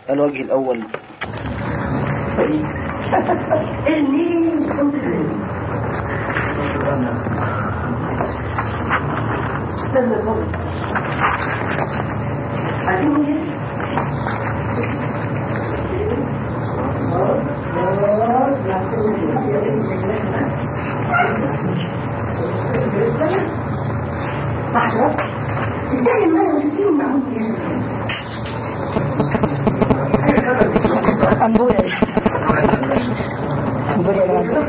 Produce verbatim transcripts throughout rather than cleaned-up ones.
الوجه الأول المين استنى الضغط عايزين ايه؟ صح شباب؟ ازاي المال والسين معهم يا شباب؟ أنبويا أنبويا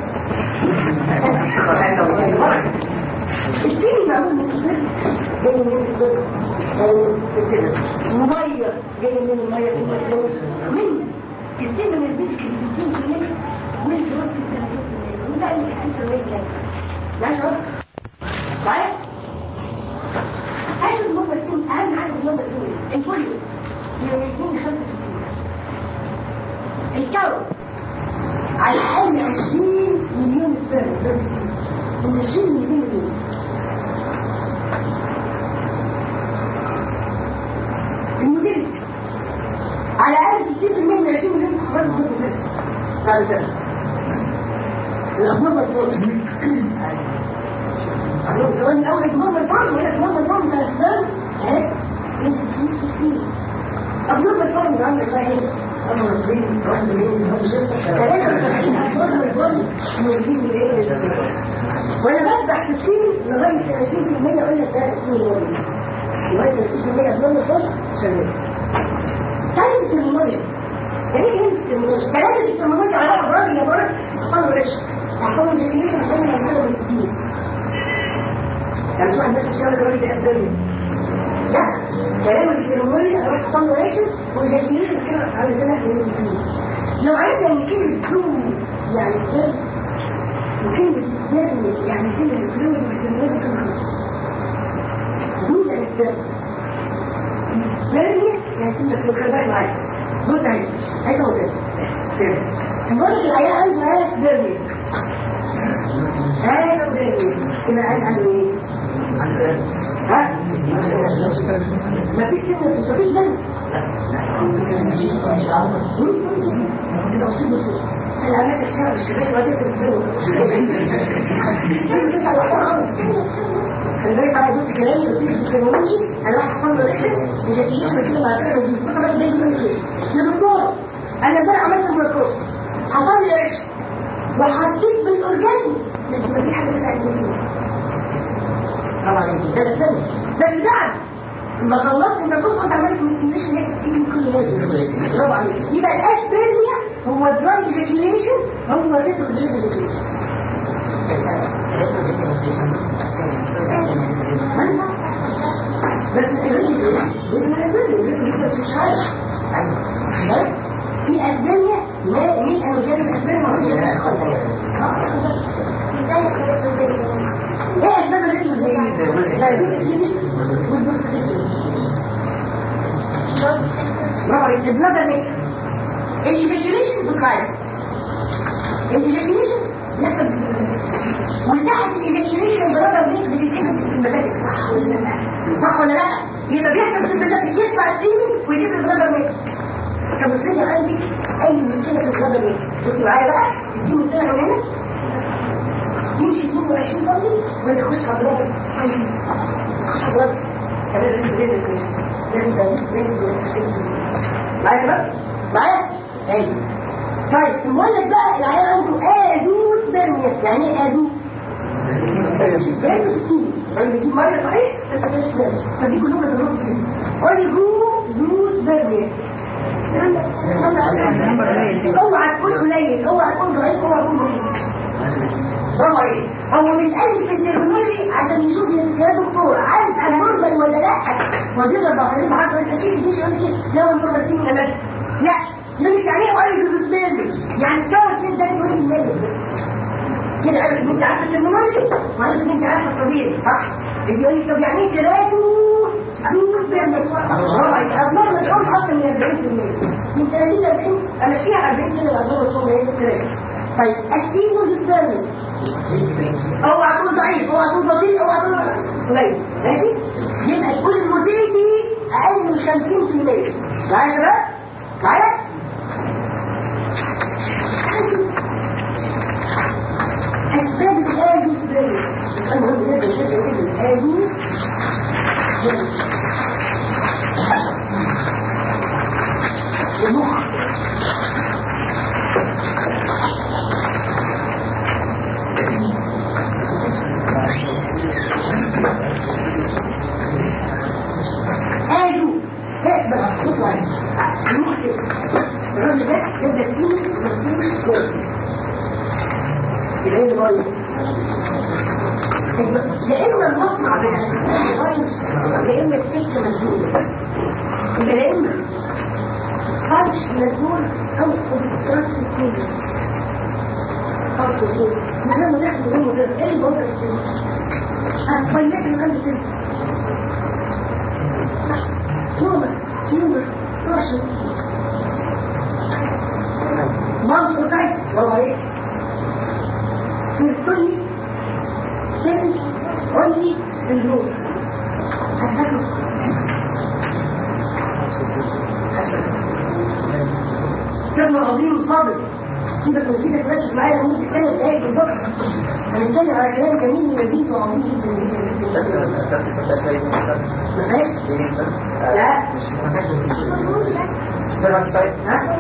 السين معهم جاي من الصدر مغير جاي من المية من السين من البيت كان ستين في المية من الدراسة ثلاثين في المية وده اللي خمسة في المية لا شباب؟ معايا؟ عايز النمبر السين أهم حاجة النمبر السين الفوليو من اثنين لخمسة في المية الكون على الأقل عشرين مليون سبرم بس من عشرين مليون دول المدير على الأقل ستين في المية من عشرين مليون تخرج من دول بعد كده الأخبار مطلوبة أقول كمان الأول الأخبار مطلوبة ولا الأخبار مطلوبة بتاع السبرم اهي انت بتنسى كتير أخبار مطلوبة عندك بقى ايه أما مصرين واحد مليون واحد ستة ثلاثة وسبعين أخبار مطلوبة موجودين من ايه وأنا بفتح تسكين لغاية ثلاثين في المية أقول لك ده اسمه اليومي لغاية ثلاثين في المية أخبار مطلوبة شغال تعيش الترمونولوجيا يعني ايه الترمونولوجيا؟ ثلاثة الترمونولوجيا على واحد راجل يا مرة أحصل ريش أحصل جاكيليشن أحصل مرحلة من التديس يعني مش واحد ناس الشغل الراجل ده أسبابي لا كلام الترمونولوجيا على واحد أحصل ريش وجاكيليشن كده على ثلاثة من التديس لو عرفنا ان كلمة زوم يعني سبب وكلمة سبب يعني سبب الفلويد والترمونولوجيا كم خمسة زوم يعني سبب سبب يعني سبب في الخرباء معاك بص عايز عايز اقول ايه سبب هنقول في الحقيقة عنده هاي سبب هاي سبب كما قال عنه ايه ها مفيش سبب مفيش دم كده أصيب بصوت أنا ماشي في شهر الشباش واديت الزبون خلي بالك على جزء كلامي قلت لك التكنولوجي أنا واحد حصل له ريكشن مش هتجيش بكلمة مع كده بس أنا بدي جزء كده يا دكتور أنا امبارح عملت البروتوز حصل لي ريكشن وحسيت بالأورجازم بس مفيش حاجة بتاعت فيه طبعا ده السبب ده الدعم لما خلصت انت تصعد عملك من الكليشن هيك تسيب كل هذا برافو عليك يبقى الاسبرميا هو دراي ايجاكيوليشن هو ريترو ايجاكيوليشن بس الريترو من الاسبرميا الريترو مش عارف في اسبرميا ما مين انا جايب الاسبرميا ما فيش خالص ايه اسباب الريترو ايجاكيوليشن برافو عليك البلادر نيك الايجاكيوليشن بتغير الايجاكيوليشن يحصل وتحت الايجاكيوليشن البلادر نيك بتتكتب في المساجد صح ولا لا صح ولا لا يبقى بيحصل في المساجد يطلع السيمن ويجيب البلادر نيك طب افرضي عندك اي مشكله في البلادر نيك بصي معايا بقى السيمن طلع من هنا يمشي اثنين وعشرين سم وانت تخش على البلادر تخش على البلادر كمان لازم لازم لازم معايا شباب؟ معايا؟ ايوه طيب المولد بقى العيال عنده ازوس برمية يعني ايه ازوس؟ برمية ستين يعني بيجيب مرة صحيح بس مفيش برمية فدي كلهم يضربوا كده قولي هو زوس برمية اوعى تقول قليل اوعى تقول ضعيف اوعى تقول ضعيف برافو عليك هو بيتقلب في التكنولوجي عشان يشوف يا دكتور عارف انا نورمال ولا لا وضيع البحرين معاك ما تاكيش دي يقول لك لا النورمال سين ولا لا لا يقول لك يعني ايه قال بالنسبه يعني الكارت فين ده يقول لي بس كده عارف ان انت عارف التكنولوجي وعارف ان انت عارف الطبيعي صح يقول لك طب يعني ايه ثلاثه زوز بيعمل برافو عليك اضمن الام اكتر من أربعين في المية من ثلاثين ل أربعين امشيها أربعين كده اضمن الام هي ثلاثه طيب اكتيفو زوستاني اوعى تقول ضعيف اوعى تقول بطيء اوعى تقول قليل ماشي يبقى كل الموتيليتي اقل من خمسين في المية معايا يا شباب معايا جدا جدا جدا هذه المخ هاجوا تقبل خطوة المخ الراجل ده يبدأ فيه مفتوش كويس يبقى ايه مريض يا إما المصنع بتاع يا إما السكة مسدودة يبقى يا إما فرش مسدود أو obstructive failure فرش مسدود من لما نحن نقول مدرب إيه الوضع السنة أخبينات القلب سنة صح تومر تيومر طاشر مانس وتايت برافو عليك سيرتوني سن قولي سندروم هتفكروا استاذنا العظيم الفاضل سيبك من كده تركز معايا لمدة ثلاث دقايق بالظبط هنتكلم على كلام جميل لذيذ وعظيم جدا جدا جدا بس بس ما فيهاش؟ لا ها؟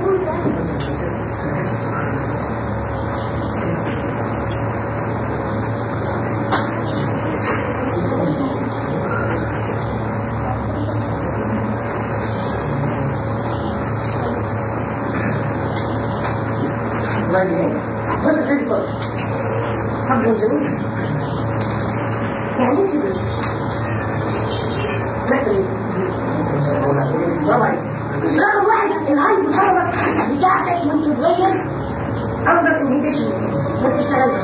بس زي طول حبل الجنوب يعني ايه كده مثلا برافو عليك رقم واحد العين المحرك بتاعتك وانت صغير اكبر انهيبيشن ما تشتغلش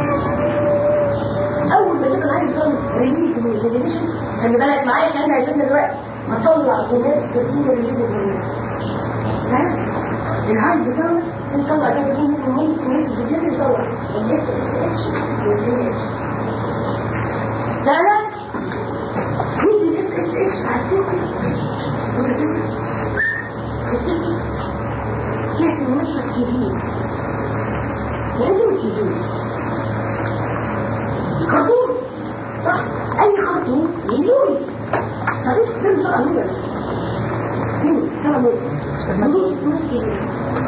اول ما تبقى العين بتصير ريليز من الانهيبيشن خلي بالك معايا كان هيفيدنا دلوقتي هتطلع هرمونات كتير ريليز من ها العين بتصير نطلع كده فيه مثل مية سمية جديد نطلع الاس اس اتش والدي اتش سهلة؟ نيجي الاس اس اتش على التستس والتستس التستس كاس المنفس كبير يعني ايه كبير؟ خرطوم صح؟ اي خرطوم مليون طريق ده بطلع نور هنا طلع نور نور اسمه كبير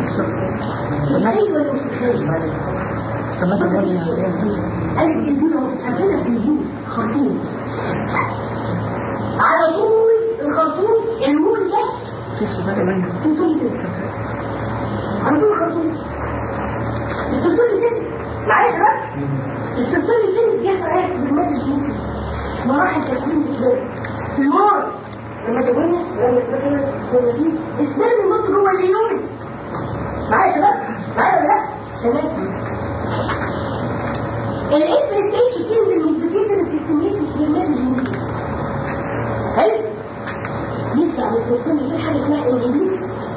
ايوه استمد المولي قالت الجنون هو بتحبنا الجنون خرطوم على طول الخرطوم المول ده في سبب منه في طول كده على طول الخرطوم السرطان الثاني معلش بقى السرطان الثاني بيحصل عكس بالمادة الجنسية مراحل تكوين السبب في المار لما تقولنا لما تقولنا السبب السبب النص جوه اليوم معايا شباب معايا ولا لا تمام الاف اس اتش تنزل من الفيتيتر بتستميت السبرمات الجنسية حلو يطلع من السرطان في حاجه اسمها انجليز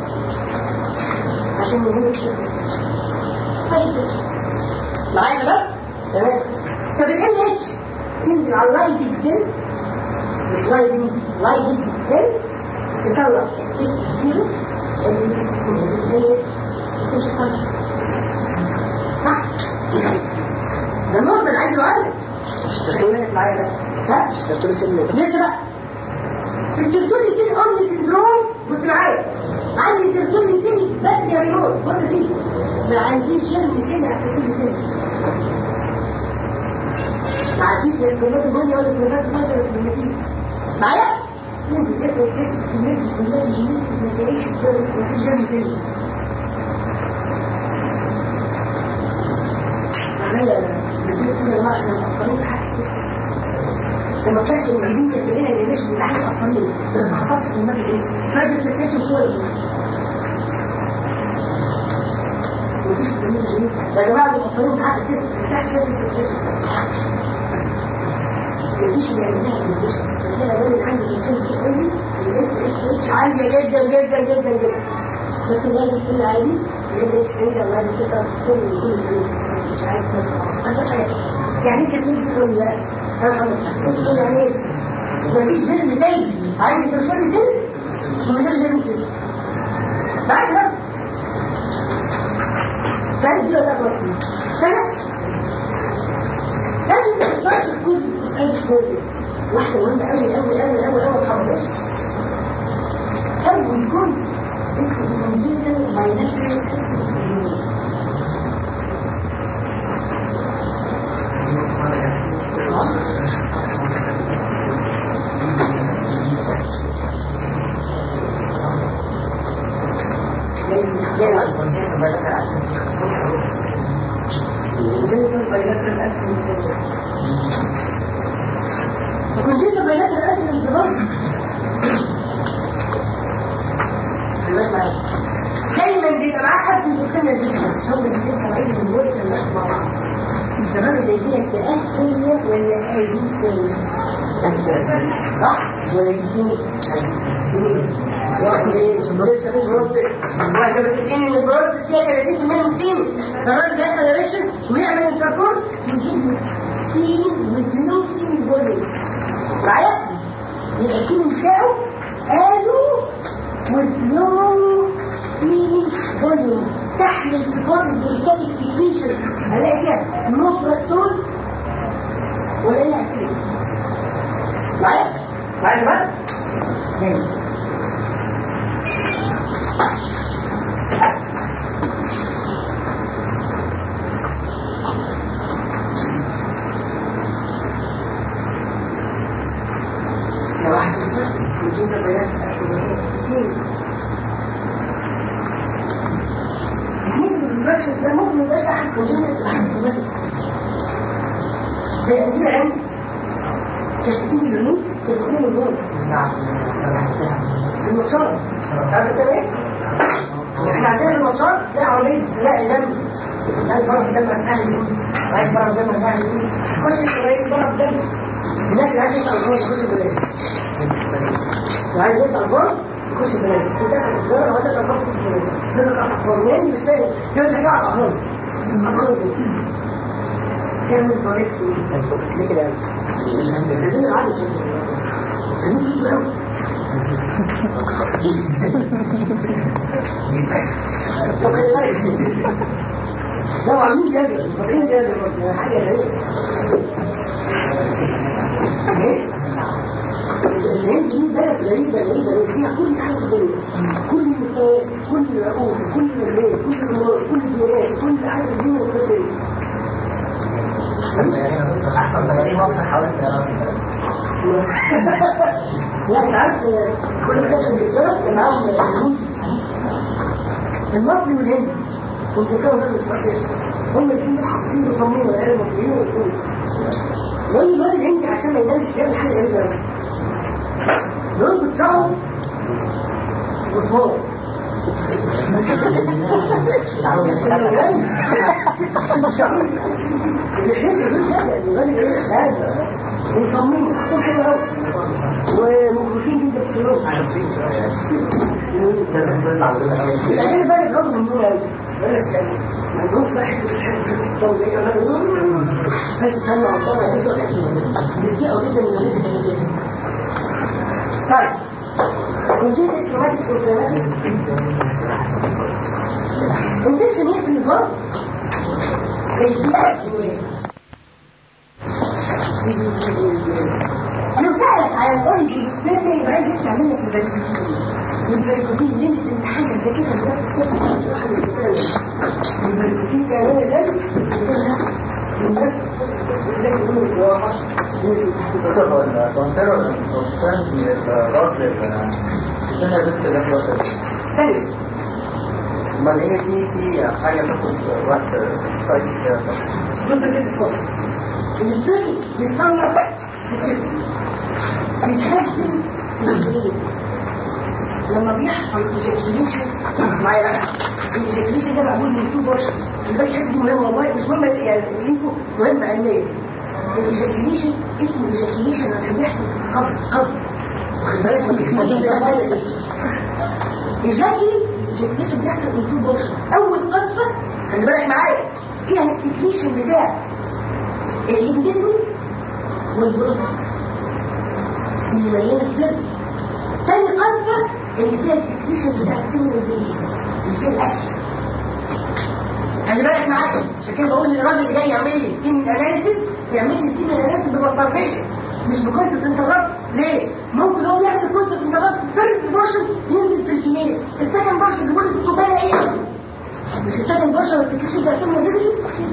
عشان نقول كده طيب معايا شباب تمام طب ال اتش تنزل على اللايدد سيل مش لايدد لايدد سيل تطلع اتش زيرو ال اتش صح ده نورمال عادي وعادي السيرتولين معايا ده ها السيرتولين سيل لسه بقى السيرتولين سيل اورني سندروم بص معايا عندي سيرتولين سيل بس يا ريمون بص فيه ما عنديش جرم سيل على السيرتولين سيل ما عنديش لا سكربات البني ولا سكربات الصيد ولا سكربات معايا تنزل تاكل كاش سكربات سكربات الجنس ما تلاقيش مفيش جرم سيل عمالة بتقول كل الوقت احنا مقصرين في حاجة لما كانش المعيدين كاتبين ان مش من احد مقصرين ما حصلش في المادة ايه فادة تستيشن كويس مفيش تمرين جميل يا جماعة مقصرين في حاجة تستيشن تحت فادة تستيشن مفيش اللي يعملها في التستيشن فكده بقول عندي سلطان في قلبي الاس اس اتش عالية جدا جدا جدا جدا بس الواجب كل عادي الاس اس اتش الله يتقى تصور من كل سنة مش عارف يعني انت تنجي تقول لا تقول يعني ايه مفيش جرم تاني عايز ترسل تاني مفيش جرم تاني بعد شباب فهل دي ولا برضه سنة لازم تختار الجزء واحدة مهمة أوي أوي أوي أوي أوي محافظة أول جزء اسمه الكونجنتال بايلاترال اكسنسوريوز. الكونجنتال بايلاترال اكسنسوريوز الكونجنتال بايلاترال اكسنسوريوز دايما بيبقى معاه حد في السنة الذكرى شغل الجديد كمعين من دول الناس مع بعض الزمان اللي يجيلك تأثير ولا أيديس تاني صح؟ ولا يجيسيني واحد ايه لسه في بروستك واحد جابت الكيني من البروستك فيها ثلاثين بالمية من الكيني فالراجل بيحصل إريكشن ويعمل انتركورس يجيب سين وثلو سين بوليس معايا؟ يبقى الكيني بتاعه قالوا وثلو سين بوليس تحمل صفات البريكاتيك سيكريشن هلاقي فيها نوبراتول ولا ايه هسيب معايا؟ معايا شباب؟ جاي يا واحد يجيب بيانات ده ممكن يبقى احد كونجنتال واحد كوماتيك زي عندنا عين كشفتين اليمين كشفتين اليمين نعم المنشار عارف انت ايه؟ احنا عندنا المنشار ده عمليه لا دم ده برضه دم اسهل عايز برضه دم اسهل خش الشرايين برضه دم هناك عايز يسال الجوز يخش البلاد وعايز يسال الجوز يخش البلاد انت الجوز وانت تقرب تخش البلاد ده القرنين بالتالي يرجع يقع على الارض كامل طريقته ليه كده الذين عادي لو عاملين جابر فاكرين جابر حاجة غريبة الهند دي بلد غريبة غريبة فيها كل حاجة في الدنيا كل مستوى كل عقول كل مجال كل نور كل ديانات كل حاجة في الدنيا والكلية أحسن تجارب وقت حوالي سيارات لا انت عارف كل ده في الجزيرة معاهم الهند المصري والهند كنت كانوا ناس متفقين هم الاثنين حاطين مصممين ولا ايه المصريين والهند لأن الواد الهندي عشان ما يدلش بيعمل حاجة غريبة أوي دول بتشعروا مسمار شعروا شعروا اللي حيث دول شاكة الواد الهندي هذا مصممين حاطين حلو أوي ومخرجين جدا في اليوم الأجانب بقى يتغضوا من دول أوي ما عندهمش بقى حته الحته الصوتيه ولا هتستنى على الطبع دي ولا بيسيئوا جدا من الناس اللي طيب كونجنت تروماتيك انفلاماتيك انفكشن يقتل الجرح لو سألك على الاوريجين سبيرتي يبقى عايز يعمل لك الفاليكوسين الفاليكوسين اللي انت الامتحان كان كده بنفس الصفحه واحد يسال الفاليكوسين كان هو ده الناس اللي بيقولوا الواقع هو الترانسفير والترانسفيرنس من الراس للسنة بس اللي احنا ثاني امال هي في في حاجة تاخد وقت سايت كده شوف كده السبيرتي بيتصنع بيتحسن لما بيحصل ايجاكيوليشن معايا بقى الايجاكيوليشن ده معمول من تو بورشنز الباقي حاجه دي مهمه والله مش مهمه يعني ليكوا مهمه علميا الايجاكيوليشن اسمه ايجاكيوليشن عشان بيحصل قبض قبض واخد بالك ايجاكي ايجاكيوليشن بيحصل من تو بورشنز اول قصفه خلي بالك معايا فيها السكريشن بتاع الانجليزي والبروستات اللي مليانه سبرم تاني قصفة اللي فيها السكريشن بتاع السن والدنيا اللي فيها الاكشن خلي بالك معايا عشان كده بقول ان الراجل اللي جاي يعمل لي سكين اناليسيس يعمل لي سكين اناليسيس بماستربيشن مش بكونتس انترابتس. ليه؟ ممكن هو يعمل كونتس انترابتس فيرست بورشن ينزل في الفيميل، السكند بورشن يقول لك الكوبايه ايه؟ مش السكند بورشن ما تفتكرش ده سنه ديجري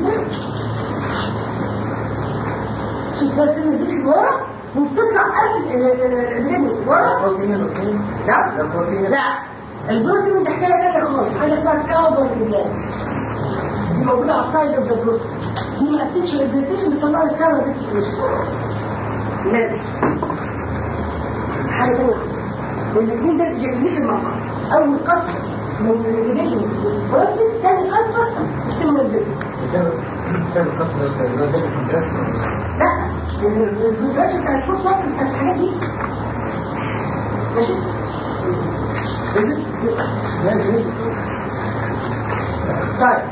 شوف ده سنه ديجري ورا وبتطلع قبل الريمس ورا. بروسين بروسين لا ده بروسين لا البروسين ده حكايه ثانيه خالص، حاجه اسمها كاوبر رجال دي موجوده على السايد اوف ذا بروسين، دي ما قستش الابليكيشن بتطلع لك كاوبر ديستريبيوشن لازم حاجه ثانيه. والاثنين ده جنريشن مع بعض، اول قصه من الريبيلينس والبروسين، ثاني قصه السيمولار بيبي بسبب بسبب القصر اللي هو ده الكونتراكت. لا الكونتراكت بتاع الفوس وصل بتاع الحاجات دي ماشي. طيب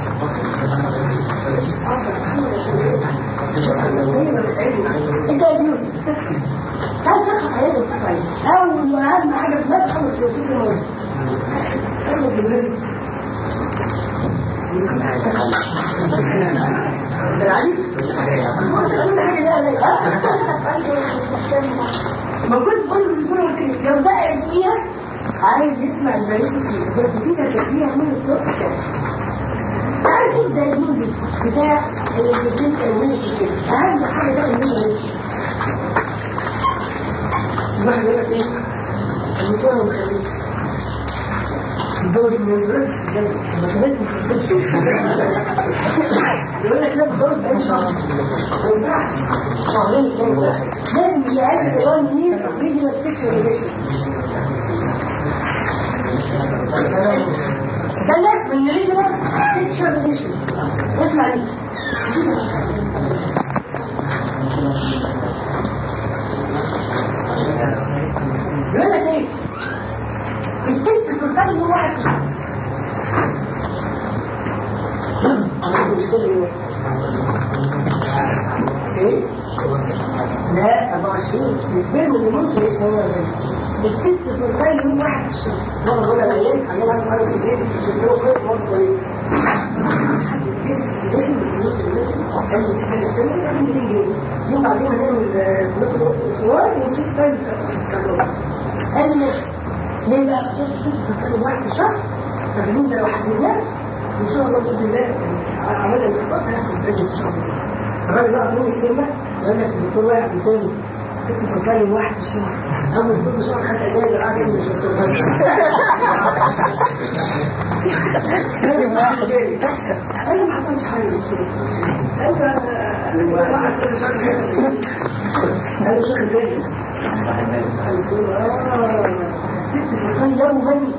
انت يا ابني تعال شخص حياتك كويس. اول واهم حاجه في الناس خلص الوسيط المهم خلص بالرزق ما كنت بقول لك لو بقى فيها عايز يسمع البريكوسي البريكوسي ده فيها من الصوت كده. تعال شوف ده الموزي بتاع اللي بيجيب الموزي كده اهم حاجه ده الموزي. الواحد يقول لك ايه؟ الموتور مخليك الدوز من البرد بس لازم يقول لك لازم دوز بأي شهر ما ينفعش شهرين كام واحد لازم يعد إيران مين ويجي للسكشن ريليشن. استنى من نريد لك سكشن ريليشن اسمع لي يقول لك ايه الست ترتبط بواحد ايه؟ لا أربعة وعشرين السبرم اللي ممكن يتسوى الست ترتبط يوم واحد في الشهر. مرة بقول الايام عندنا واحد مرة سبرم سبرم كويس مرة كويس حد لازم الفلوس اللي قال لي تكلم السنة يعمل مئتين جنيه يوم بعدين هنعمل نص نص الاسوار ونشوف سايز الكلام. قال لي ليه بقى بتقول واحد في الشهر فبنين ده لو حددناه ان شاء الله باذن الله عملنا الخطوات هنحصل بجد ان شاء الله. الراجل بقى مني كلمه يقول لك الدكتور واحد بيساوي ست بتكلم واحد في الشهر اول دكتور شهر خد اجازه قاعد يعمل الشهر بس قال له ما حصلش حاجه قال له واحد كل شهر قال له شهر تاني قلت له اه الست بتكلم يوم غني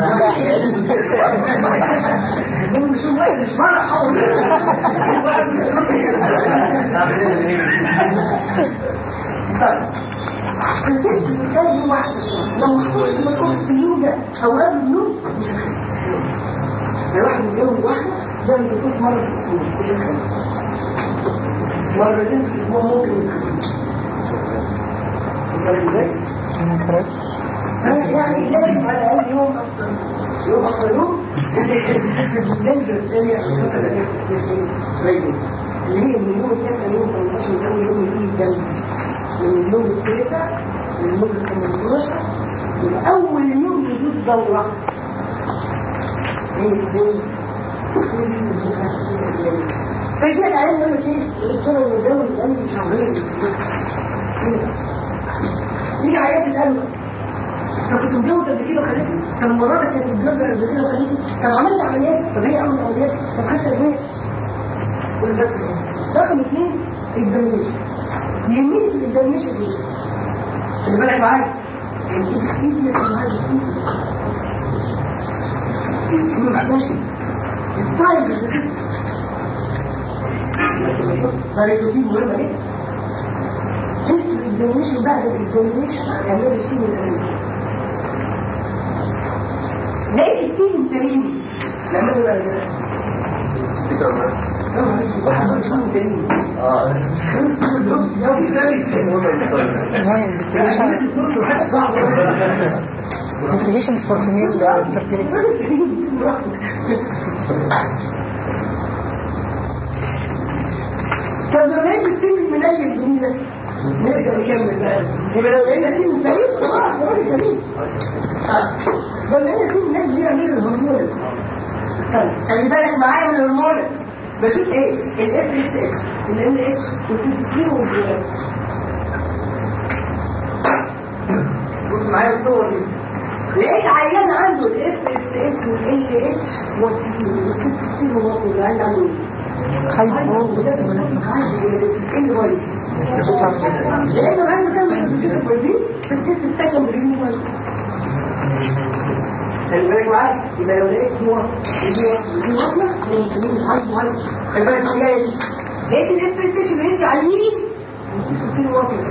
مش واحد مش مرة حول الست بتكلم واحد لو محطوش المكون في اليوم ده او قبل اليوم مش هتخلي لو واحد مليون واحدة ده مش هتكون مرة في الاسبوع مش هتخلي مرتين في الاسبوع ممكن يتخلي ازاي؟ يعني لازم على الاقل يوم افضل يوم افضل يوم ننجز ايه اللي هي من اليوم التاسع يوم ثمانية عشر يوم يوم يوم الجنة من اليوم التاسع لليوم الثمانية عشر من اول يوم يجوز دورة ايه ايه فجأة العيال يقول لك ايه الدكتورة المداوي الأمن شهرين يجي عيال الألوة طب كنت متجوز قبل كده وخليتني طب مرات كانت متجوزة قبل كده وخليتني طب عملت عمليات طب هي عملت عمليات طب خدت ادويه كل ده رقم اثنين اكزامينيشن يمين في الاكزامينيشن دي خلي بالك معايا الاكسبيرينس معايا الاكسبيرينس ماشي السايد فاريكوسين مهمه جدا لسه الاكزامينيشن بعد الاكزامينيشن هيعملوا السين الاناليسيس لقيت السين سليم نعمله بقى ازاي؟ استيكر بقى واحد من السين سليم اه خلص كل دروس يوم investigations for female fertility. طب لو لقيت السن المنيل الجميلة نرجع نكمل بقى. يبقى لو لقينا فيه من سليم خلاص ده راجل سليم. لو لقينا فيه من ناس بيعملوا الهرمون. خلي بالك معايا من الهرمون. بشوف ايه؟ الاف اس اتش، الام اتش، والتي والجلال. بص معايا الصور دي. لقيت عيان عنده الاف اس اتش والال اتش والتي والجلال اللي عنده عنده هايبو لأنه عنده كم بيشوف البروتين في الست السكن بريموال. خلي بالك معايا. يبقى لو لقيت هو ودي واحدة من الهايبو هايبو. خلي بالك من الجاية دي. لقيت الاف اس اتش بيمشي على اليمين والتي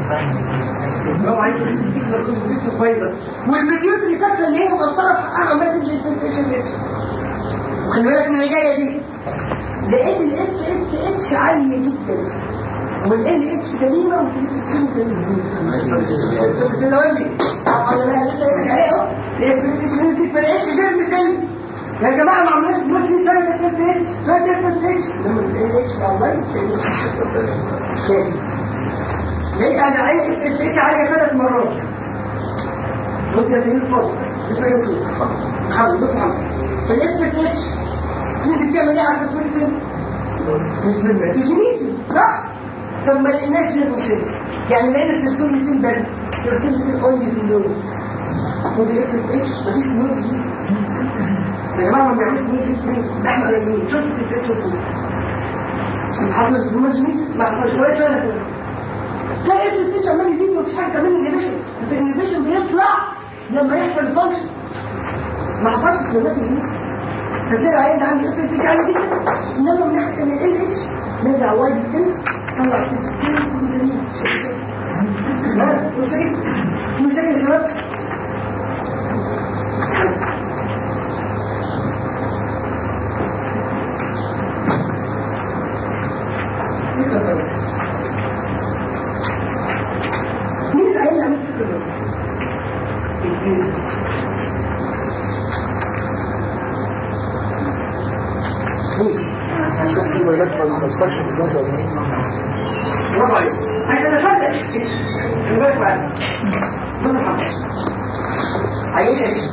والجلال. والبيوت اللي فاكره ان هي مقصره في حقها عماله تمشي الفيشن اتش. وخلي بالك من الجايه دي. لقيت الاف اس اتش عاليه جدا والال اتش سليمه والتي سليمه. بس لو قال لي انا لسه قايل لك عليه اهو الاف اس اتش ما فرقتش جنب سليم. يا جماعه ما عملناش دلوقتي شويه اف اس اتش شويه اف اس اتش لما ال اتش والله شايف. لقيت انا عايز اف اس اتش عاليه ثلاث مرات. بص يا سيدي الفاضل اسمه يوتيوب حاول بص حاول الاف اس اتش انت بتعمل ايه على الدكتور فين؟ مش بالماتوجينيتي صح؟ طب ما لقيناش ليه يعني لقينا السيستوليسين بس السيستوليسين اونلي سندروم وزي اف اس اتش مفيش نوت يا جماعه ما بنعملش نوت سبرينج ده احنا قليلين شوف اف اس اتش الحفظ الهوموجينيتي ما حصلش كويس ولا سنه. تلاقي اف اس اتش عمال يزيد ومفيش حاجه كمان انيبيشن بس الانيبيشن بيطلع لما يحصل الفانكشن ما حصلش في النوت الجديده. فتلاقي العيان ده عنده اف اس اتش عالي جدا انما من ناحيه ان ال اتش نزع وايد السن طلع السن كله جميل. لا مشاكل مشاكل يا شباب. مين العيان اللي عملت كده؟ شوف في ولاد ما تستكشف الناس ولا ايه؟ برافو عليك. عشان افرق خلي بالك معايا. بص يا حبيبي. عايز ايه؟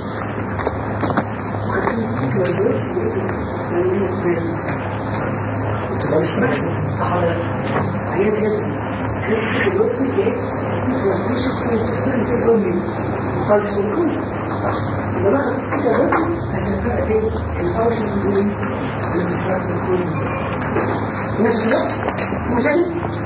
صح ولا لا؟ عايز ايه؟ كيف دلوقتي ايه؟ مفيش شيء في خالص كله. يبقى بقى دلوقتي عشان افرق بين الفانكشن كله ماشي كده؟ مشاكل؟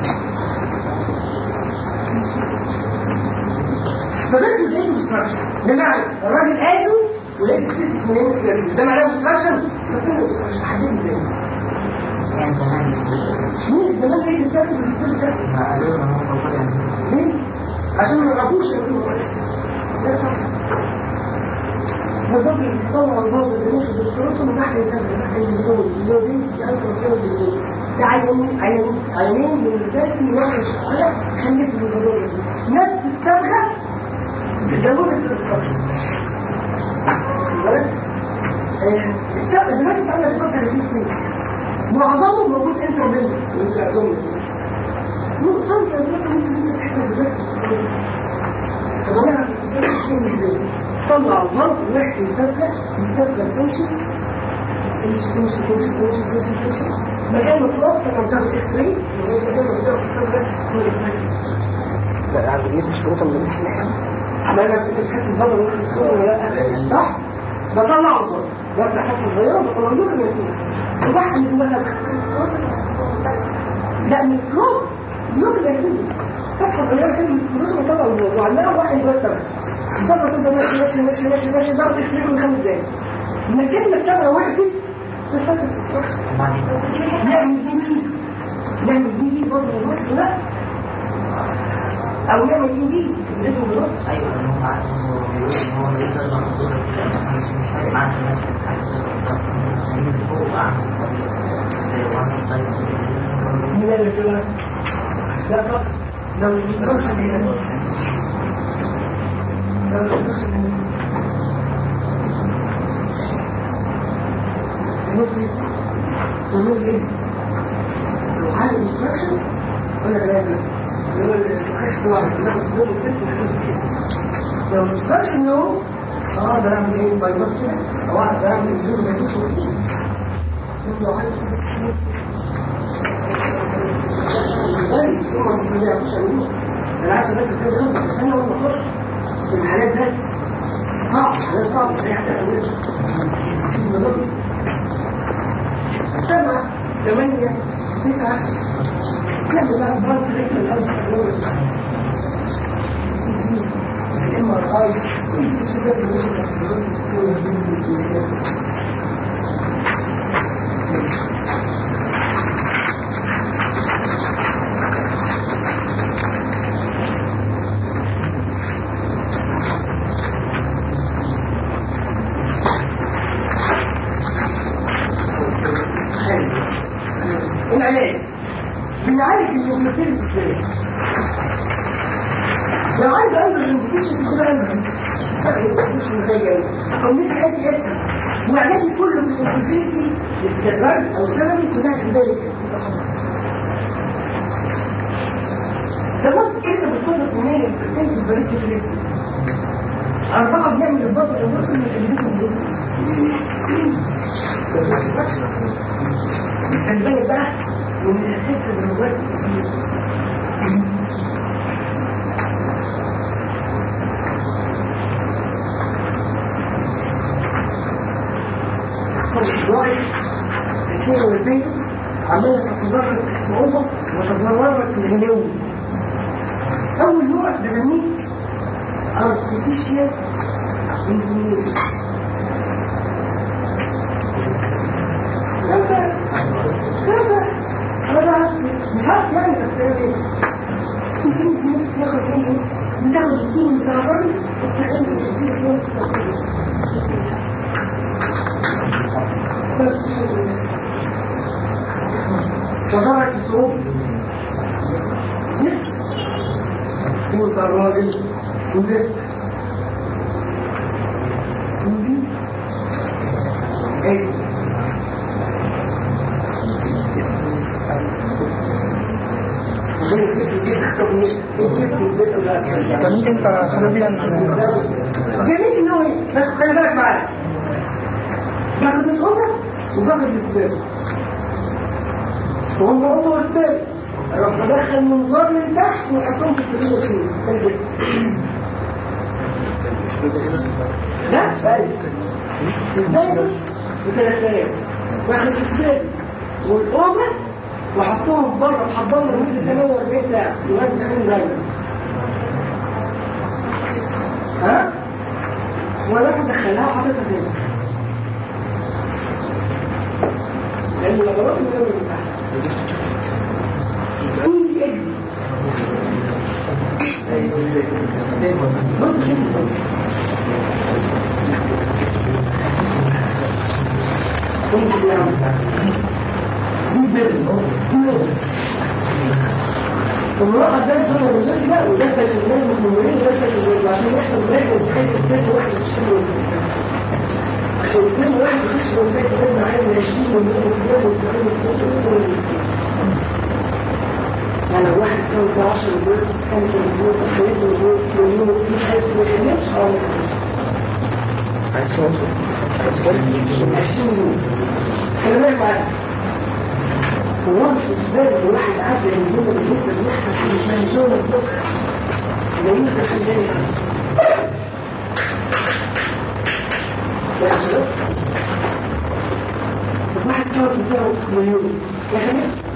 فبدأت لقيت ديستراكشن بمعنى الراجل قاله ولقيت كيس منين كده ده معناه ديستراكشن ففين ديستراكشن حددني ازاي؟ كان زمان مين زمان لقيت ديستراكشن بالدستور ده؟ ما قالوا لنا هو طبعا يعني ليه؟ عشان ما نعرفوش يقولوا ده صح بالظبط بيطلع البعض اللي مش الدكتورات من ناحيه ثانيه ناحيه الدكتور اللي هو دي الدكتور ده عينين عينين عينين من الرجال في واحد شغاله خلف من الدكتور نفس الصبغه بتدور الاستراكشر بالك الصبغه دلوقتي بتعمل خمسة وثلاثين سنه معظمه موجود انتربيلد من العظام نقصان في الصبغه مش ممكن تحصل دلوقتي طب انا هتستخدم طلع الضغط ويحكي السبكة السبكة تمشي تمشي تمشي تمشي تمشي تمشي تمشي مكان مطلوب كان بتاخد اكس راي مكان مطلوب السبكة هو اسمها لا عملية مش خروطة من الناحية عمالك بتتحس الضغط ويحكي الصورة ولا لا صح؟ بطلع الضغط بفتح حتة صغيرة بطلع له من السبكة وبحكي من جواها لا من الصوت بلوك الاساسي فتحة صغيرة كده من الصوت وطلع الضغط وعلقها واحد جوه السبكة الضغط تبقى ماشي ماشي ماشي ماشي ماشي ضغط يصير من خمس دقايق لما الكلمة السبعة وقفت تفكر نعمل دي دي نعمل دي دي بصر النص لا او نعمل دي دي نعمل بنص ايوه هم عارفين هو هو لسه ما حصل مش مش فارق معاك ماشي حاجه زي فوق اعمل صدر واعمل صدر مين اللي كده لا لو مش ممكن تقول لي لو حل instruction ولا لا لو ما تفكرش النوم اه ده اعمل ايه بايباس كده او واحد ده اعمل ايه ما يجيش وقتي لو حد بالعكس بس زي خمسة سنة ولا خمس الحالات بس صعب حالات صعب زي حتى الأولاد سبعة ثمانية تسعة كم بقى برد رجل الأرض الام ار اي كل شيء العلاج بنعالج النيوكليوتيد ازاي؟ لو عايز اقول الانفكشن كده عندي الانفكشن زي او مثل اي اسم وعلاجي كله في الانفكشن للجدران او سببي كلها في ذلك فبص كده بتفضل منين البرسنت البريد كده أربعة بيعمل الضغط الوصل من الانفكشن خلي بالك بقى من الاساس بالمواد الصوت الكيلو والبيت عمالة تتضرر الصعوبة وتتضرر الغلو أول نوع بسميه artificial insemination كذا كذا هذا عكسي مش عكس يعني بس يعني ممكن الناس تاخد ايه بتاخد السين بتاع الراجل وتعمل الجيل في يوم وضرت الصعوبة سين بتاع الراجل وزفت سوزي ايدز جميل انت خلينا جميل انه بس خلي بالك معايا باخد الأمة وباخد الاسباب وهم أمة واسباب اروح بدخل منظار من تحت وحطهم في الكبيرة فيه لا ازاي ازاي بثلاث آلاف باخد الاسباب والأمة وحطوهم بره وحضرهم لمدة ثمانية وأربعين ساعة لغاية تكون زي ها؟ ولا تدخلها وحطيتها فين؟ لأن الغلط من الأول من تحت كل إكس بص كده كنت بيعمل والمراقب ده يسمى الرجاج بقى وده سيكون مخمورين وده سيكون عشان يحصل بريك وتحيط الثاني واحد يشتغل عشان اثنين واحد يشتغل وزيك ده معايا من عشرين مليون وفيان وفيان وفيان يعني لو واحد كان في عشر مليون كان في مليون خمسة مليون مليون وفي حيث ما يخليش اه عايز كام؟ عايز كام؟ عشرين مليون خلي بالك معايا وواضح إثبات الواحد عبد الجنة بالجنة بيحصل في مشانجون الضغط جميل تخليني يا شباب الواحد كان في مليون يا خليل